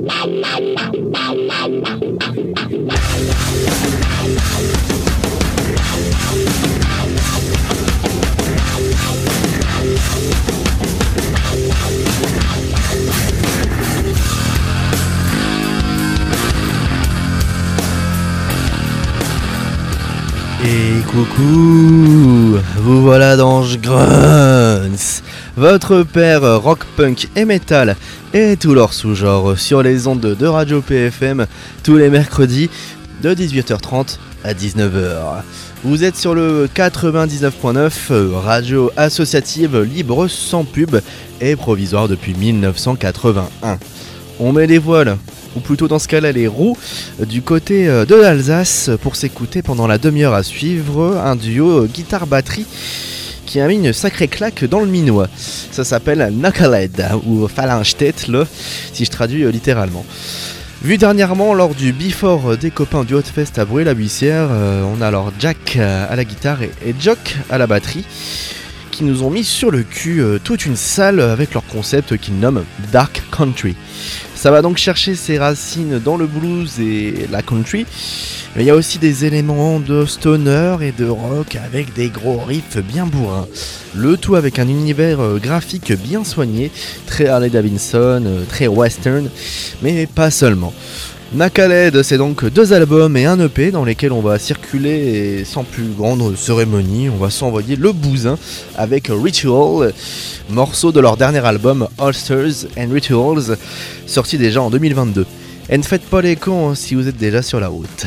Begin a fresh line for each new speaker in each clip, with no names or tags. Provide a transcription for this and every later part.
Et coucou, vous voilà dans Grunts, votre père rock, punk et metal et tous leurs sous-genres sur les ondes de Radio PFM tous les mercredis de 18h30 à 19h. Vous êtes sur le 99.9, radio associative libre sans pub et provisoire depuis 1981. On met les voiles, ou plutôt dans ce cas-là les roues, du côté de l'Alsace pour s'écouter pendant la demi-heure à suivre un duo guitare-batterie qui a mis une sacrée claque dans le minois. Ça s'appelle Knucklehead ou Phalange-tête, si je traduis littéralement. Vu dernièrement lors du Before des copains du Hotfest à Bruay-la-Buissière, on a alors Jack à la guitare et Jock à la batterie qui nous ont mis sur le cul toute une salle avec leur concept qu'ils nomment Dark Country. Ça va donc chercher ses racines dans le blues et la country, mais il y a aussi des éléments de stoner et de rock avec des gros riffs bien bourrins. Le tout avec un univers graphique bien soigné, très Harley Davidson, très western, mais pas seulement. Knucklehead, c'est donc 2 albums et un EP dans lesquels on va circuler et sans plus grande cérémonie, on va s'envoyer le bousin avec Ritual, morceau de leur dernier album Holsters and Rituals, sorti déjà en 2022. Et ne faites pas les cons si vous êtes déjà sur la route.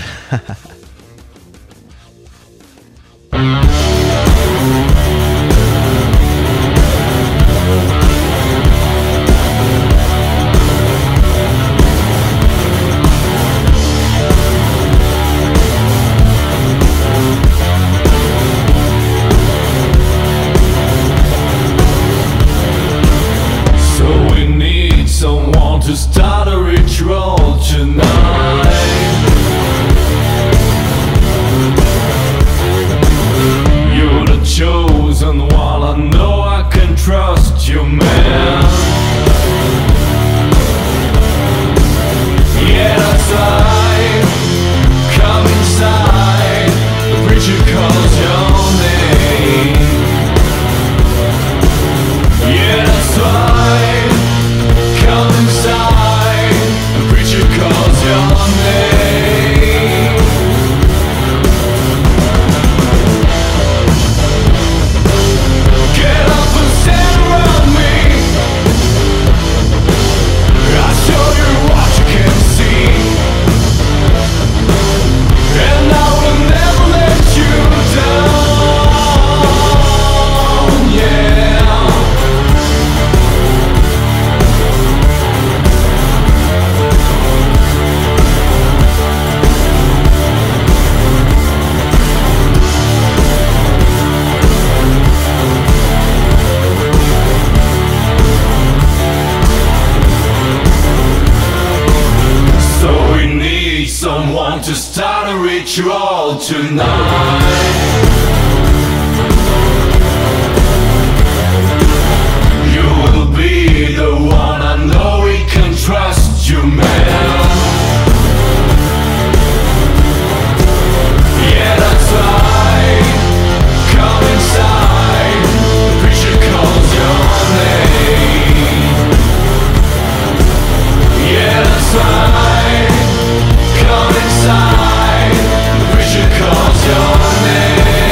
To start a ritual tonight. You're the chosen one, I know I can trust you, man. Yeah, that's right. Come inside. The preacher calls your name. Yeah, that's right. Come inside, the preacher calls your name. Get up and stand around me. I'll show you what you can see. And I will never let you down, yeah. Someone to start a ritual tonight. You will be the one, I know we can trust you, man. Yeah, that's right. Come inside. The preacher calls your name. Yeah, that's right. Come inside, the preacher calls your name.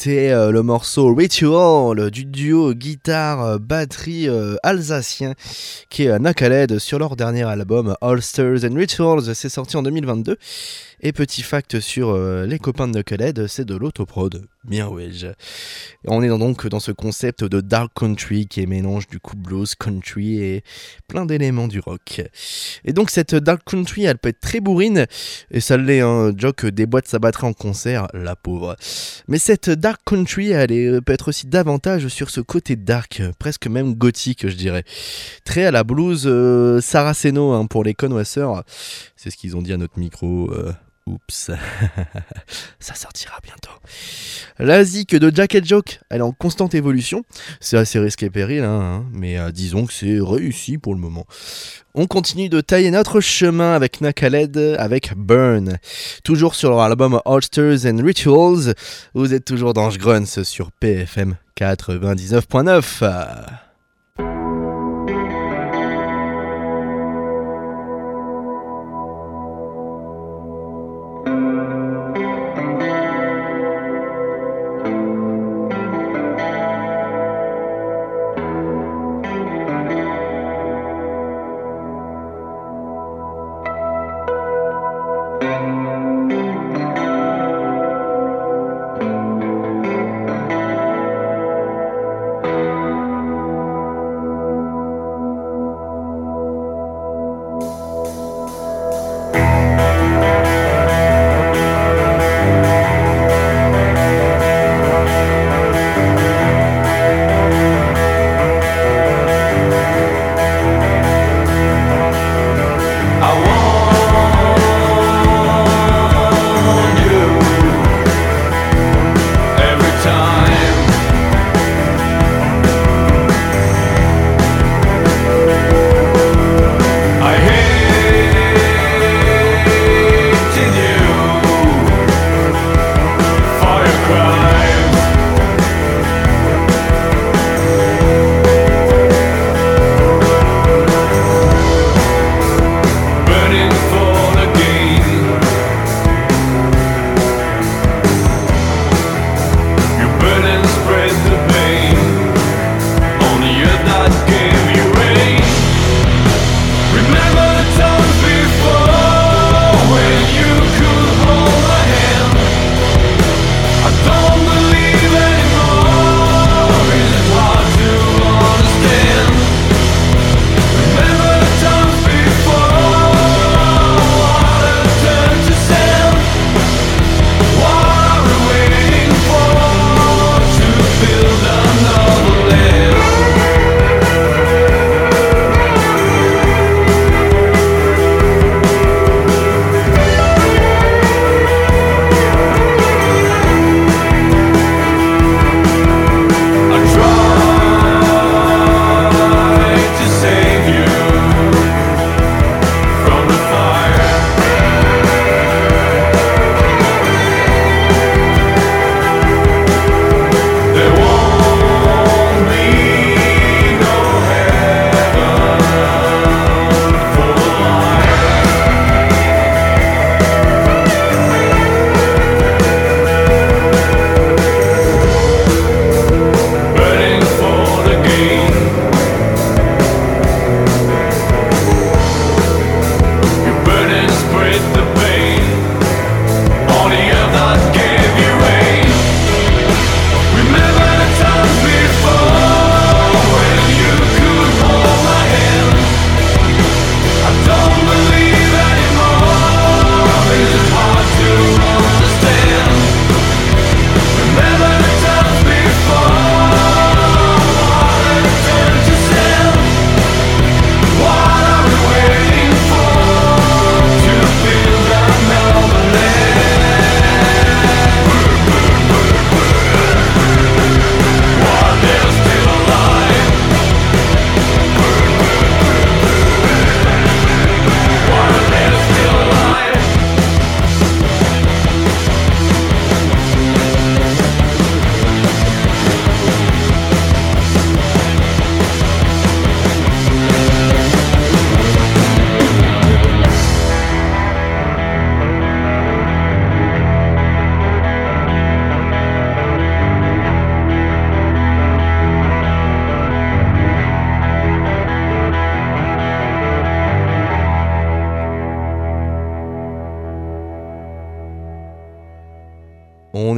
c'était le morceau Ritual du duo guitare-batterie alsacien qui est Knucklehead sur leur dernier album Holsters and Rituals, c'est sorti en 2022. Et petit fact sur les copains de Knucklehead, c'est de l'autoprod, bien ouais. On est donc dans ce concept de dark country qui est mélange du coup blues, country et plein d'éléments du rock. Et donc cette dark country, elle peut être très bourrine, et ça l'est, hein, Jock déboîte sa batterie en concert, la pauvre. Mais cette dark country, peut être aussi davantage sur ce côté dark, presque même gothique je dirais. Très à la blues Saraceno, hein, pour les connoisseurs, c'est ce qu'ils ont dit à notre micro. Oups, ça sortira bientôt. La zik de Jack et Joke, elle est en constante évolution. C'est assez risqué péril, hein, mais disons que c'est réussi pour le moment. On continue de tailler notre chemin avec Knucklehead, avec Burn. Toujours sur leur album Holsters and Rituals. Vous êtes toujours dans Grunts sur PFM 99.9.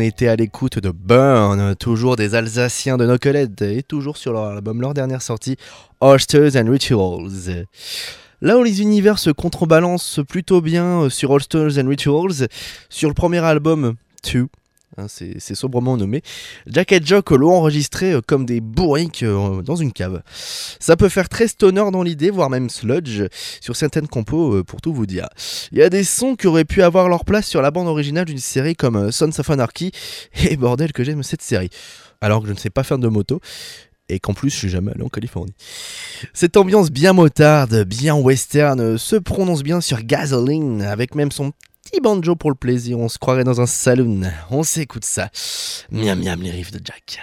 été à l'écoute de Burn, toujours des Alsaciens de Knucklehead, et toujours sur leur album, leur dernière sortie, Holsters and Rituals. Là où les univers se contrebalancent plutôt bien sur Holsters and Rituals, sur le premier album, Two, c'est sobrement nommé, Jack et Jock l'ont enregistré comme des bourriques dans une cave. Ça peut faire très stoner dans l'idée, voire même sludge sur certaines compos, pour tout vous dire. Il y a des sons qui auraient pu avoir leur place sur la bande originale d'une série comme Sons of Anarchy, et bordel que j'aime cette série, alors que je ne sais pas faire de moto, et qu'en plus je suis jamais allé en Californie. Cette ambiance bien motarde, bien western, se prononce bien sur Gasoline, avec même son petit banjo pour le plaisir, on se croirait dans un saloon. On s'écoute ça. Miam miam les riffs de Jack.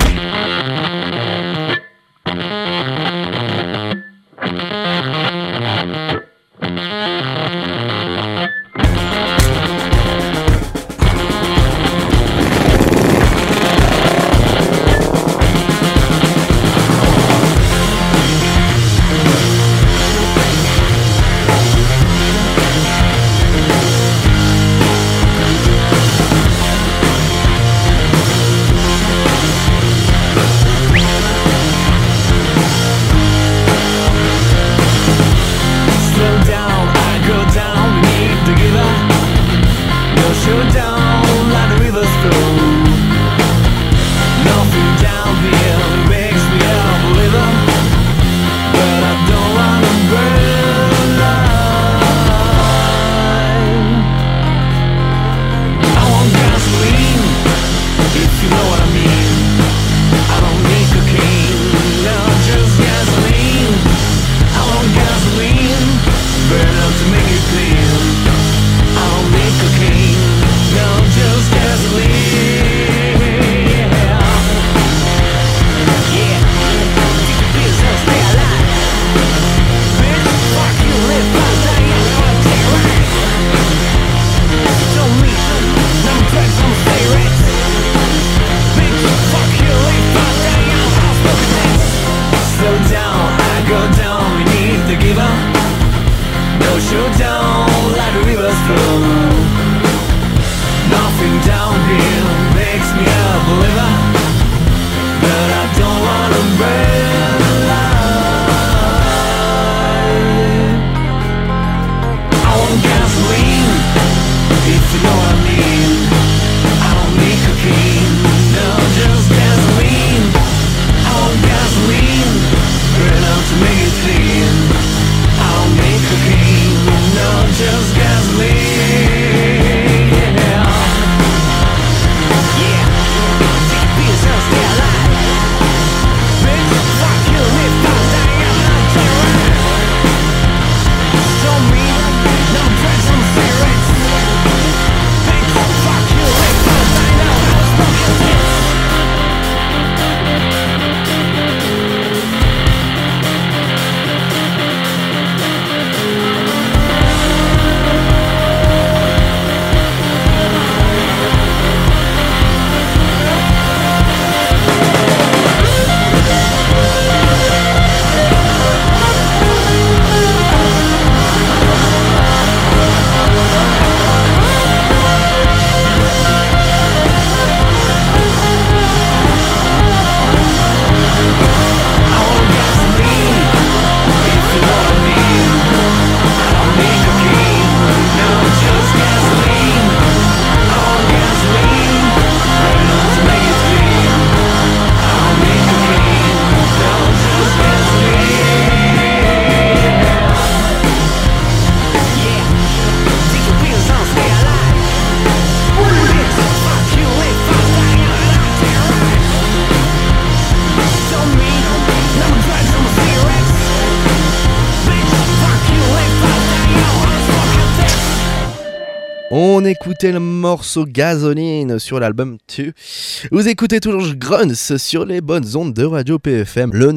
On écoutait le morceau Gasoline sur l'album 2. Vous écoutez toujours Grunts sur les bonnes ondes de Radio PFM, le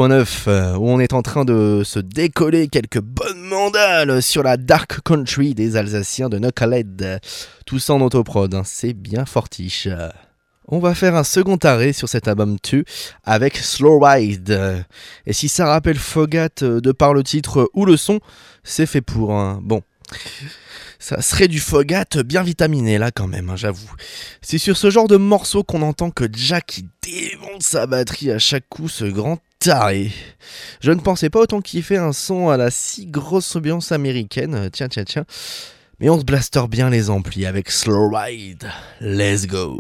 99.9, où on est en train de se décoller quelques bonnes mandales sur la dark country des Alsaciens de Knucklehead. Tout ça en autoprod, hein, c'est bien fortiche. On va faire un second arrêt sur cet album 2 avec Slow Ride. Et si ça rappelle Fogat de par le titre ou le son, c'est fait pour. Hein. Bon. Ça serait du Fogat bien vitaminé là quand même, hein, j'avoue. C'est sur ce genre de morceau qu'on entend que Jack il démonte sa batterie à chaque coup, ce grand taré. Je ne pensais pas autant kiffer un son à la si grosse ambiance américaine, tiens. Mais on se blaster bien les amplis avec Slow Ride. Let's go.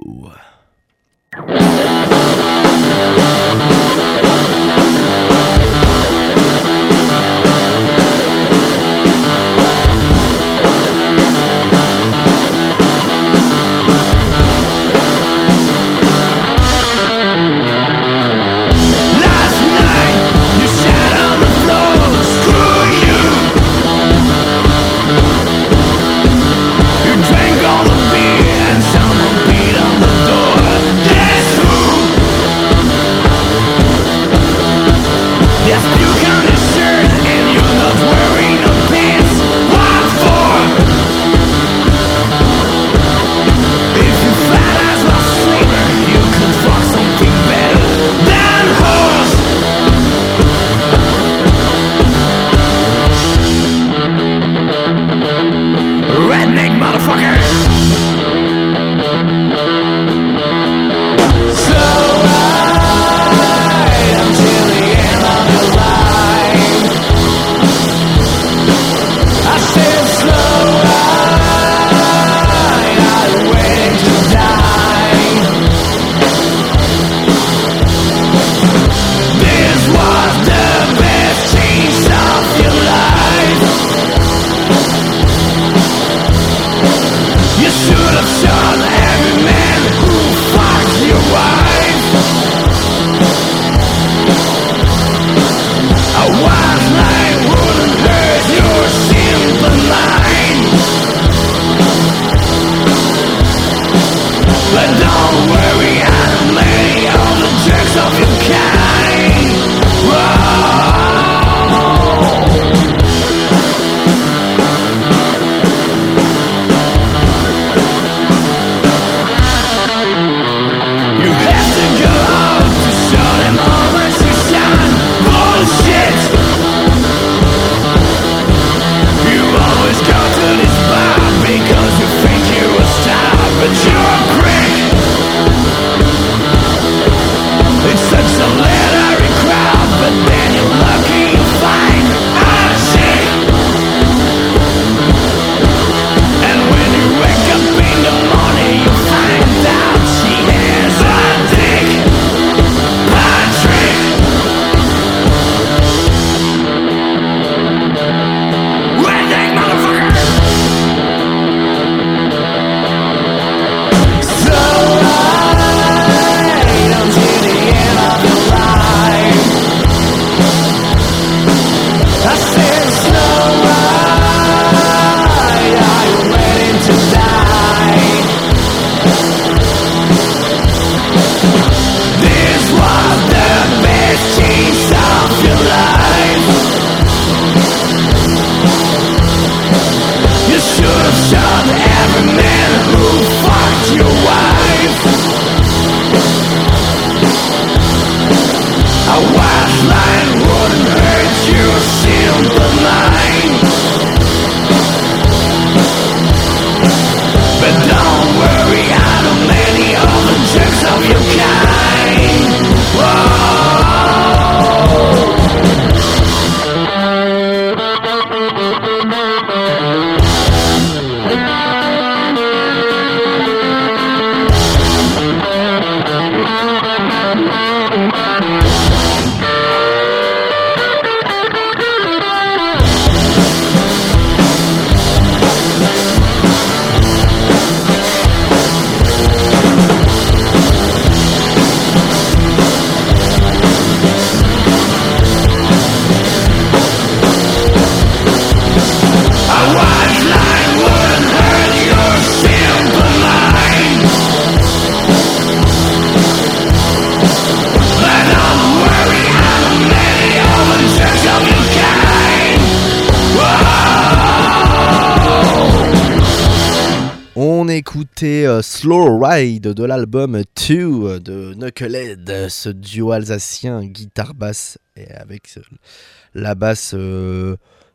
Écoutez Slow Ride de l'album 2 de Knucklehead, ce duo alsacien guitare basse et avec la basse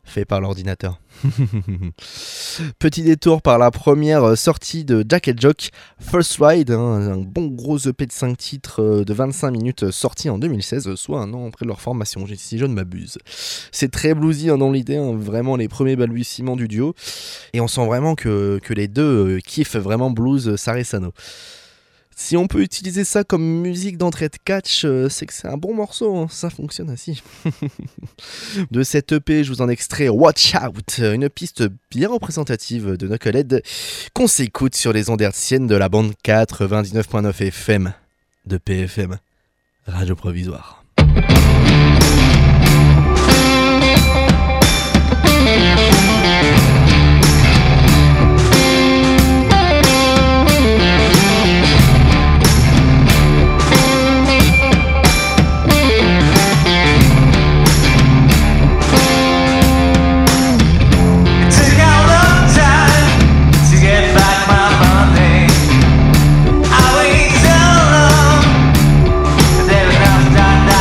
fait par l'ordinateur. Petit détour par la première sortie de Jack & Jock, First Ride, un bon gros EP de 5 titres de 25 minutes sorti en 2016, soit un an après leur formation, si je ne m'abuse. C'est très bluesy dans l'idée, vraiment les premiers balbutiements du duo, et on sent vraiment que les deux kiffent vraiment blues Saresano. Si on peut utiliser ça comme musique d'entrée de catch, c'est que c'est un bon morceau, ça fonctionne ainsi. De cette EP, je vous en extrais Watch Out, une piste bien représentative de Knucklehead qu'on s'écoute sur les ondes hertziennes de la bande 99.9 FM de PFM, Radio Provisoire.
Start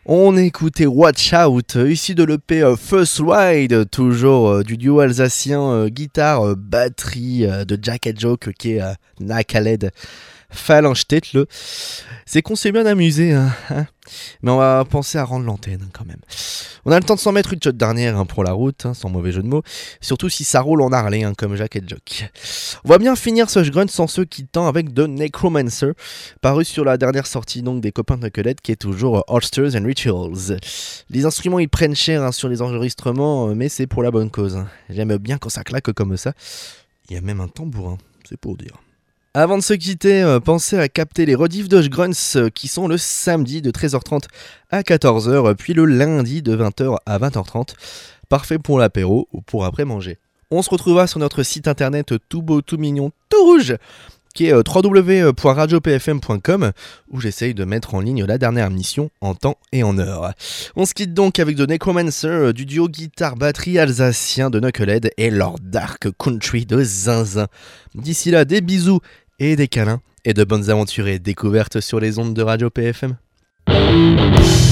On écoutait Watch Out, issu de l'EP First Ride, toujours du duo alsacien guitare batterie de Jack and Joke qui est Nakaled Phalanchtettle. C'est qu'on s'est bien amusé, hein. Mais on va penser à rendre l'antenne quand même. On a le temps de s'en mettre une shot dernière pour la route, sans mauvais jeu de mots. Surtout si ça roule en Harley, comme Jack et Joke. On va bien finir ce grunt sans se quittant avec The Necromancer, paru sur la dernière sortie donc des copains de Knucklehead, qui est toujours Holsters and Rituals. Les instruments ils prennent cher sur les enregistrements, mais c'est pour la bonne cause. J'aime bien quand ça claque comme ça. Il y a même un tambourin, c'est pour dire. Avant de se quitter, pensez à capter les rediffs de Grunts qui sont le samedi de 13h30 à 14h, puis le lundi de 20h à 20h30. Parfait pour l'apéro ou pour après manger. On se retrouvera sur notre site internet tout beau, tout mignon, tout rouge, qui est www.radiopfm.com, où j'essaye de mettre en ligne la dernière émission en temps et en heure. On se quitte donc avec The Necromancer, du duo guitare-batterie alsacien de Knucklehead et leur dark country de zinzin. D'ici là, des bisous et des câlins, et de bonnes aventures et découvertes sur les ondes de Radio PFM.